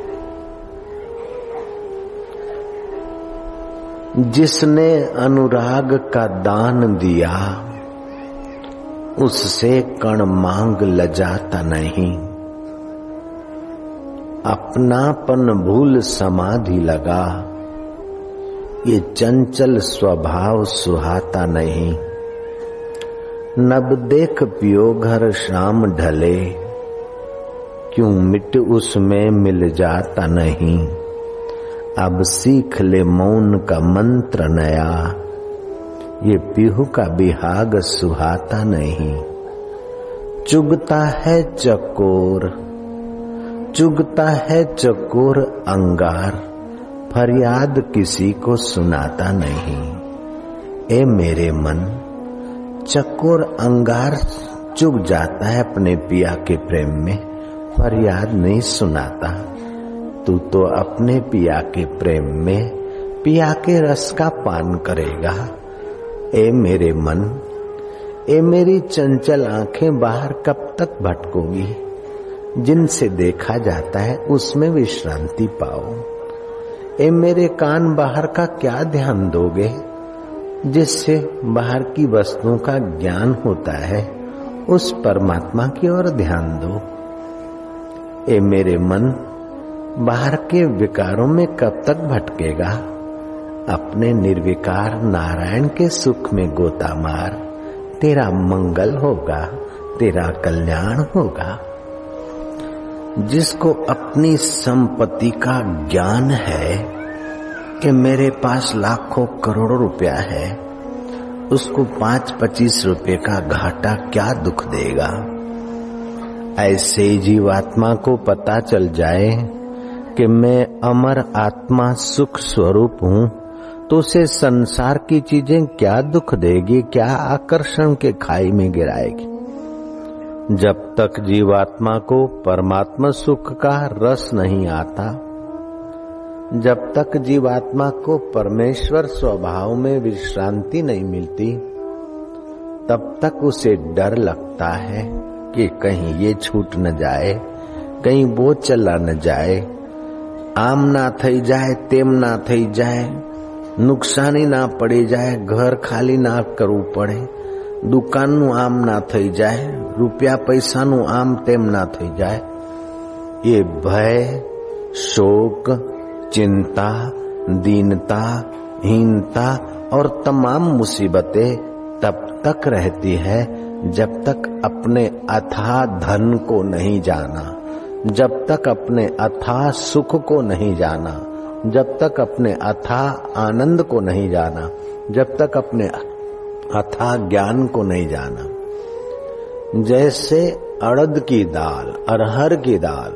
जिसने अनुराग का दान दिया उससे कण मांग लजाता नहीं। अपनापन भूल समाधि लगा, ये चंचल स्वभाव सुहाता नहीं। नब देख पियो घर शाम ढले, क्यों मिट उसमें मिल जाता नहीं। अब सीख ले मौन का मंत्र नया, ये पीहू का बिहाग सुहाता नहीं। चुगता है चकोर, चुगता है चकोर अंगार, फरियाद किसी को सुनाता नहीं। ए मेरे मन, चकोर अंगार चुग जाता है अपने पिया के प्रेम में, फरियाद नहीं सुनाता। तू तो अपने पिया के प्रेम में पिया के रस का पान करेगा। ए मेरे मन, ए मेरी चंचल आंखें बाहर कब तक भटकोगी। जिनसे देखा जाता है उसमें विश्रांति पाओ। ए मेरे कान बाहर का क्या ध्यान दोगे। जिससे बाहर की वस्तुओं का ज्ञान होता है उस परमात्मा की ओर ध्यान दो। ए मेरे मन, बाहर के विकारों में कब तक भटकेगा। अपने निर्विकार नारायण के सुख में गोता मार, तेरा मंगल होगा, तेरा कल्याण होगा। जिसको अपनी संपत्ति का ज्ञान है कि मेरे पास लाखों करोड़ों रुपया है, उसको 5-25 रुपए का घाटा क्या दुख देगा। ऐसे जीवात्मा को पता चल जाए कि मैं अमर आत्मा सुख स्वरूप हूँ, तो उसे संसार की चीजें क्या दुख देगी, क्या आकर्षण के खाई में गिराएगी। जब तक जीवात्मा को परमात्मा सुख का रस नहीं आता, जब तक जीवात्मा को परमेश्वर स्वभाव में विश्रांति नहीं मिलती, तब तक उसे डर लगता है कि कहीं ये छूट न जाए, कहीं वो चला न जाए, आम ना थई जाए, तेम ना थई जाए, नुकसानी ना पड़ी जाए, घर खाली ना करવું પડે, દુકાનનું આમ ના થઈ જાય, રૂપિયા પૈસાનું આમ તેમ ના થઈ જાય। ये भय, शोक, चिंता, दीनता, हीनता और तमाम मुसीबतें तब तक रहती है जब तक अपने अथाह धन को नहीं जाना, जब तक अपने अथाह सुख को नहीं जाना, जब तक अपने अथाह आनंद को नहीं जाना, जब तक अपने अथाह ज्ञान को नहीं जाना। जैसे अड़द की दाल, अरहर की दाल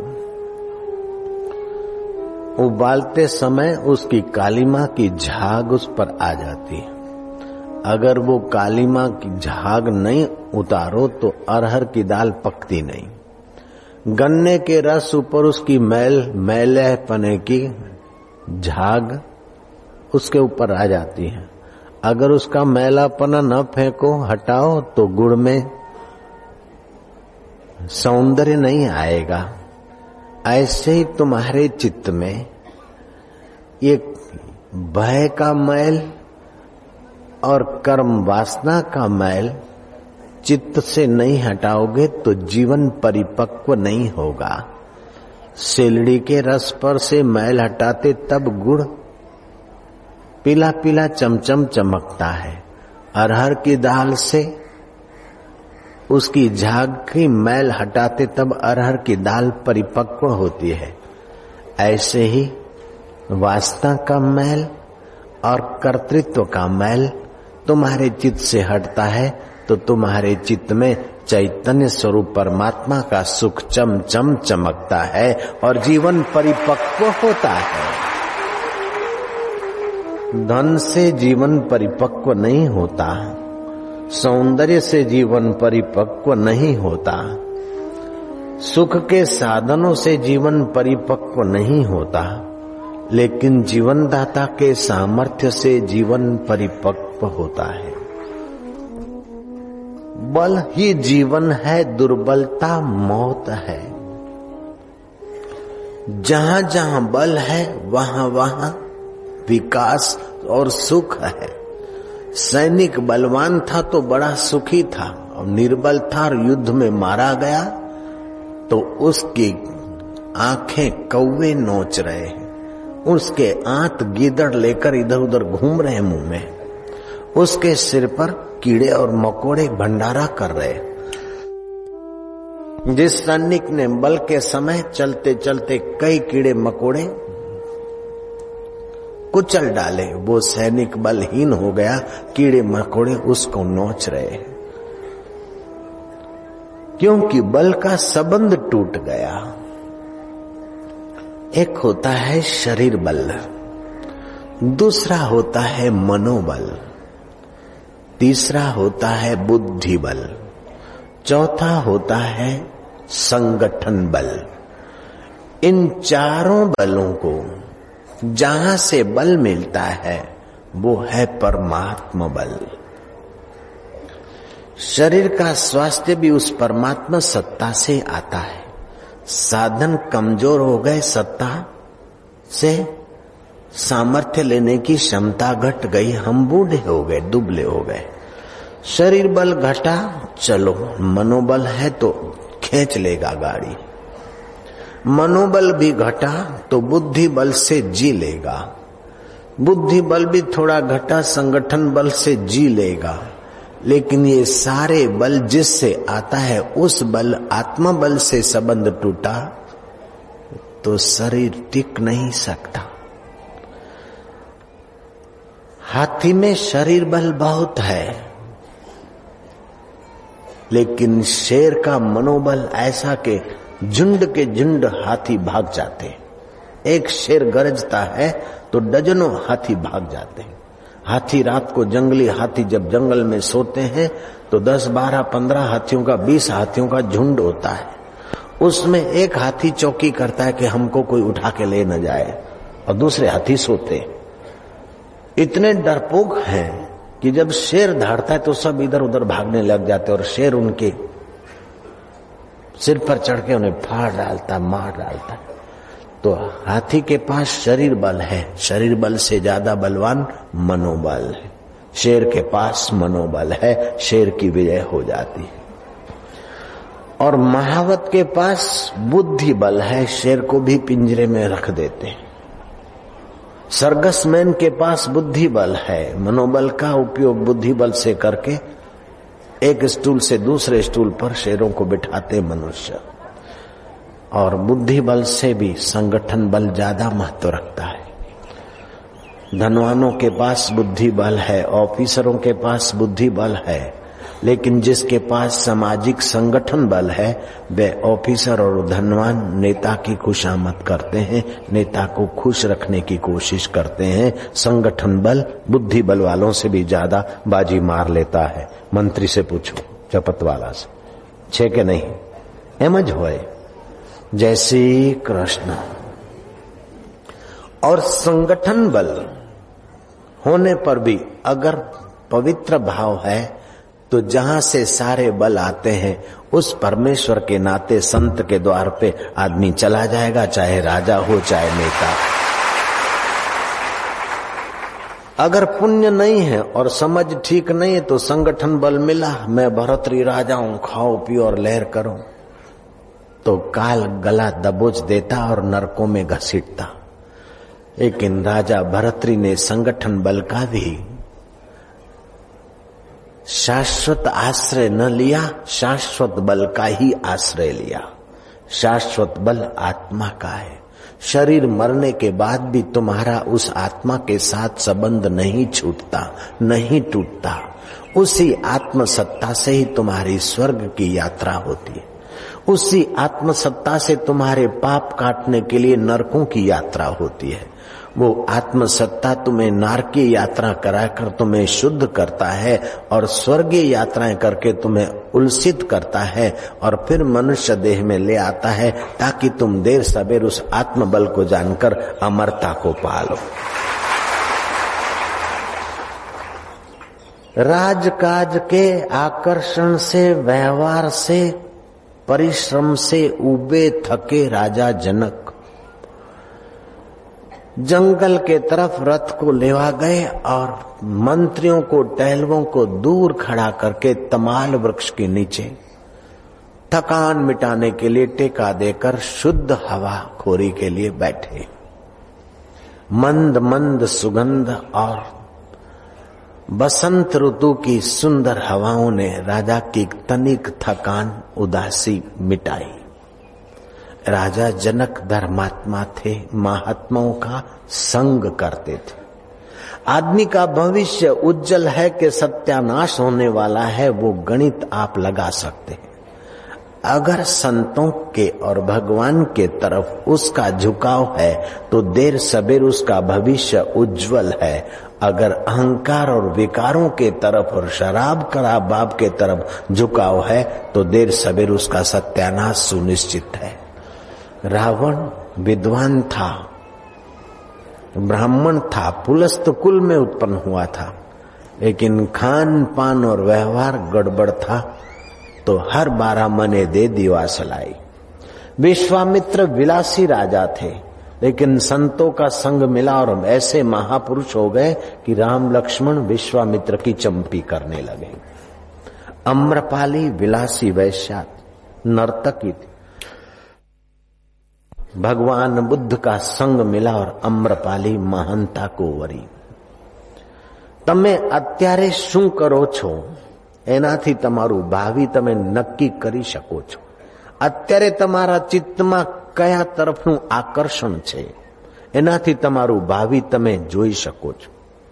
उबालते समय उसकी कालीमा की झाग उस पर आ जाती है। अगर वो कालीमा की झाग नहीं उतारो तो अरहर की दाल पकती नहीं। गन्ने के रस ऊपर उसकी मैलेपने की झाग उसके ऊपर आ जाती है। अगर उसका मैलापना न फेंको, हटाओ, तो गुड़ में सौंदर्य नहीं आएगा। ऐसे ही तुम्हारे चित्त में ये भय का मैल और कर्म वासना का मैल चित्त से नहीं हटाओगे तो जीवन परिपक्व नहीं होगा। सिलड़ी के रस पर से मैल हटाते तब गुड़ पीला पीला चमचम चमकता है। अरहर की दाल से उसकी झाग की मैल हटाते तब अरहर की दाल परिपक्व होती है। ऐसे ही वासना का मैल और कर्तृत्व का मैल तुम्हारे चित्त से हटता है तो तुम्हारे चित्त में चैतन्य स्वरूप परमात्मा का सुख चम चम चमकता है और जीवन परिपक्व होता है। धन से जीवन परिपक्व नहीं होता, सौंदर्य से जीवन परिपक्व नहीं होता, सुख के साधनों से जीवन परिपक्व नहीं होता, लेकिन जीवनदाता के सामर्थ्य से जीवन परिपक्व होता है। बल ही जीवन है, दुर्बलता मौत है। जहां जहां बल है वहां वहां विकास और सुख है। सैनिक बलवान था तो बड़ा सुखी था, और निर्बल था और युद्ध में मारा गया तो उसकी आंखें कौवे नोच रहे हैं, उसके आंत गीदड़ लेकर इधर उधर घूम रहे मुंह में, उसके सिर पर कीड़े और मकोड़े भंडारा कर रहे। जिस सैनिक ने बल के समय चलते चलते कई कीड़े मकोड़े कुचल डाले, वो सैनिक बलहीन हो गया, कीड़े मकोड़े उसको नोच रहे, क्योंकि बल का संबंध टूट गया। एक होता है शरीर बल, दूसरा होता है मनोबल, तीसरा होता है बुद्धि बल, चौथा होता है संगठन बल। इन चारों बलों को जहां से बल मिलता है वो है परमात्मा बल। शरीर का स्वास्थ्य भी उस परमात्मा सत्ता से आता है। साधन कमजोर हो गए, सत्ता से सामर्थ्य लेने की क्षमता घट गई, हम बूढ़े हो गए, दुबले हो गए। शरीर बल घटा, चलो मनोबल है तो खींच लेगा गाड़ी। मनोबल भी घटा तो बुद्धि बल से जी लेगा, बुद्धि बल भी थोड़ा घटा, संगठन बल से जी लेगा। लेकिन ये सारे बल जिससे आता है उस बल आत्मा बल से संबंध टूटा तो शरीर टिक नहीं सकता। हाथी में शरीर बल बहुत है, लेकिन शेर का मनोबल ऐसा कि झुंड के झुंड हाथी भाग जाते हैं। एक शेर गरजता है तो डजनों हाथी भाग जाते हैं। हाथी रात को, जंगली हाथी जब जंगल में सोते हैं तो 10, 12, 15 हाथियों का, 20 हाथियों का झुंड होता है। उसमें एक हाथी चौकी करता है कि हमको कोई उठा के ले न जाए, और दूसरे हाथी सोते। इतने डरपोक हैं कि जब शेर दहाड़ता है तो सब इधर उधर भागने लग जाते, और शेर उनके सिर पर चढ़ के उन्हें फाड़ डालता, मार डालता। तो हाथी के पास शरीर बल है, शरीर बल से ज्यादा बलवान मनोबल है। शेर के पास मनोबल है, शेर की विजय हो जाती है। और महावत के पास बुद्धि बल है, शेर को भी पिंजरे में रख देते हैं। सर्कसमैन के पास बुद्धि बल है, मनोबल का उपयोग बुद्धि बल से करके एक स्टूल से दूसरे स्टूल पर शेरों को बिठाते मनुष्य। और बुद्धि बल से भी संगठन बल ज्यादा महत्व रखता है। धनवानों के पास बुद्धि बल है, ऑफिसरों के पास बुद्धि बल है, लेकिन जिसके पास सामाजिक संगठन बल है वे ऑफिसर और धनवान नेता की खुशामद करते हैं, नेता को खुश रखने की कोशिश करते हैं। संगठन बल बुद्धि बल वालों से भी ज्यादा बाजी मार लेता है। मंत्री से पूछो, चपत वाला से, छे के नहीं, एमज होए। जय श्री कृष्ण। और संगठन बल होने पर भी अगर पवित्र भाव है तो जहां से सारे बल आते हैं उस परमेश्वर के नाते संत के द्वार पे आदमी चला जाएगा, चाहे राजा हो चाहे नेता। अगर पुण्य नहीं है और समझ ठीक नहीं है तो संगठन बल मिला, मैं भरतरी राजा हूं, खाओ पियो और लहर करो, तो काल गला दबोच देता और नरकों में घसीटता। लेकिन राजा भरतरी ने संगठन बल का भी शाश्वत आश्रय न लिया, शाश्वत बल का ही आश्रय लिया। शाश्वत बल आत्मा का है। शरीर मरने के बाद भी तुम्हारा उस आत्मा के साथ संबंध नहीं छूटता, नहीं टूटता। उसी आत्म सत्ता से ही तुम्हारी स्वर्ग की यात्रा होती है। उसी आत्मसत्ता से तुम्हारे पाप काटने के लिए नरकों की यात्रा होती है। वो आत्मसत्ता तुम्हें नारकीय यात्रा कराकर तुम्हें शुद्ध करता है और स्वर्गीय यात्राएं करके तुम्हें उल्सित करता है और फिर मनुष्य देह में ले आता है ताकि तुम देर सबेर उस आत्मबल को जानकर अमरता को पालो। राजकाज के आकर्षण से, व्यवहार से, परिश्रम से उबे थके राजा जनक जंगल के तरफ रथ को लेवा गए और मंत्रियों को, टहलुओं को दूर खड़ा करके तमाल वृक्ष के नीचे थकान मिटाने के लिए टेका देकर शुद्ध हवा खोरी के लिए बैठे। मंद मंद सुगंध और बसंत ऋतु की सुंदर हवाओं ने राजा की तनिक थकान, उदासी मिटाई। राजा जनक धर्मात्मा थे, महात्माओं का संग करते थे। आदमी का भविष्य उज्जवल है कि सत्यानाश होने वाला है, वो गणित आप लगा सकते हैं। अगर संतों के और भगवान के तरफ उसका झुकाव है तो देर सबेर उसका भविष्य उज्जवल है। अगर अहंकार और विकारों के तरफ और शराब कबाब के तरफ झुकाव है तो देर सबेर उसका सत्यानाश सुनिश्चित है। रावण विद्वान था, ब्राह्मण था, पुलस्त कुल में उत्पन्न हुआ था, लेकिन खान पान और व्यवहार गड़बड़ था तो हर 12 महीने दे दीवा सलाई। विश्वामित्र विलासी राजा थे, लेकिन संतों का संग मिला और ऐसे महापुरुष हो गए कि राम लक्ष्मण विश्वामित्र की चंपी करने लगे। अम्रपाली विलासी वैश्या नर्तकी थी। भगवान बुद्ध का संग मिला और अम्रपाली महानता को वरी। તમે અત્યારે શું કરો છો એનાથી તમારું ભાવિ તમે નક્કી કરી શકો છો। અત્યારે તમારા ચિત્તમાં કયા તરફનું આકર્ષણ છે એનાથી તમારું ભાવિ તમે જોઈ શકો છો।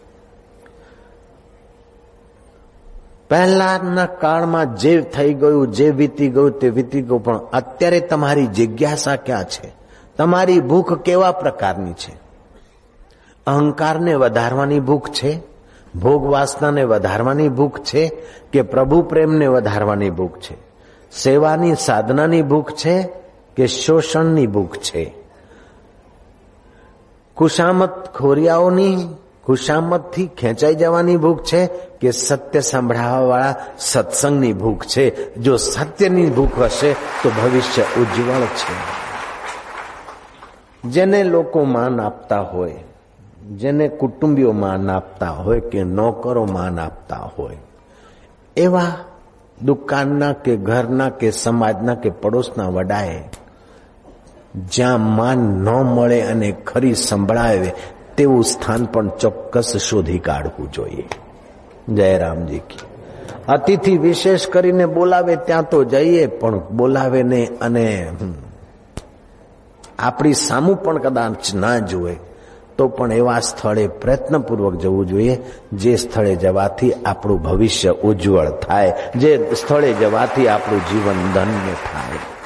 પહેલાના કાળમાં જે થઈ ગયું, જે વીતી ગયું તે વીતી ગયું, પણ અત્યારે તમારી જિજ્ઞાસા ક્યાં છે? તમારી ભૂખ કેવા પ્રકારની છે? અહંકારને વધારવાની ભૂખ છે? ભોગ વાસનાને વધારવાની ભૂખ છે કે પ્રભુ પ્રેમને વધારવાની ભૂખ છે? સેવાની સાધનાની ભૂખ છે કે શોષણની ભૂખ છે? ખુશામત ખોરિયાઓની ખુશામતથી ખેંચાઈ જવાની ભૂખ છે કે સત્ય સાંભળવા વાળા સત્સંગની ભૂખ છે? જો સત્યની ભૂખ હશે તો ભવિષ્ય ઉજ્જવળ છે। જેને લોકો માન આપતા હોય, જેને કુટુંબીઓ માન આપતા હોય કે નોકરો માન આપતા હોય, એવા દુકાનના કે ઘરના કે સમાજના કે પડોશના વડાએ જ્યાં માન ન મળે અને ખરી સંભળાવે તેવું સ્થાન પણ ચોક્કસ શોધી કાઢવું જોઈએ। જયરામજી કી। અતિથિ વિશેષ કરીને બોલાવે ત્યાં તો જઈએ, પણ બોલાવે ને અને આપણી સામું પણ કદાચ ના જોવે તો પણ એવા સ્થળે પ્રયત્નપૂર્વક જવું જોઈએ જે સ્થળે જવાથી આપણું ભવિષ્ય ઉજ્જવળ થાય, જે સ્થળે જવાથી આપણું જીવન ધન્ય થાય।